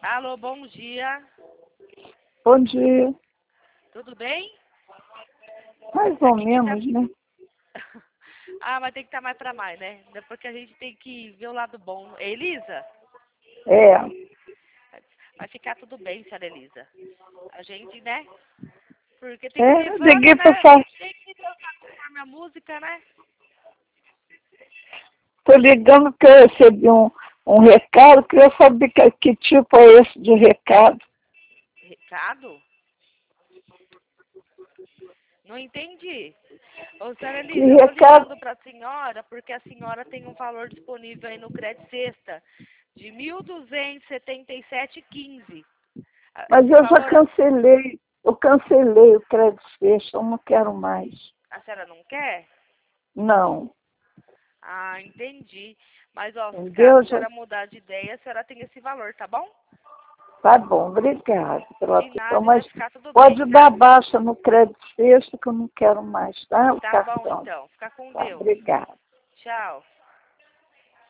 Alô, bom dia. Bom dia. Tudo bem? Mais ou menos, né? Ah, mas tem que estar mais pra mais, né? Porque a gente tem que ver o lado bom. É Elisa? É. Vai ficar tudo bem, senhora Elisa. A gente, né? Porque tem que ir levando, Liguei pra né? falar. Tem que tocar conforme a música, né? Tô ligando porque eu recebi um recado, queria saber que tipo é esse de recado. Recado? Não entendi. Ô, senhora Que Elisa, eu tô recado? ligando pra senhora porque a senhora tem um valor disponível aí no Crédito Sexta de 1.277,15. Mas Esse eu já valor cancelei. Eu cancelei o crédito fecho, eu não quero mais. a senhora não quer? Não. Ah, entendi. Mas, ó, caso Entendeu? a senhora mudar de ideia, a senhora tem esse valor, tá bom? Tá bom, obrigada pela De atenção. nada e vai Mas ficar tudo bem, pode tá? dar baixa no crédito fecho que eu não quero mais, tá? O Tá bom, cartão. então. Fica com Tá, Deus. obrigada. Tchau.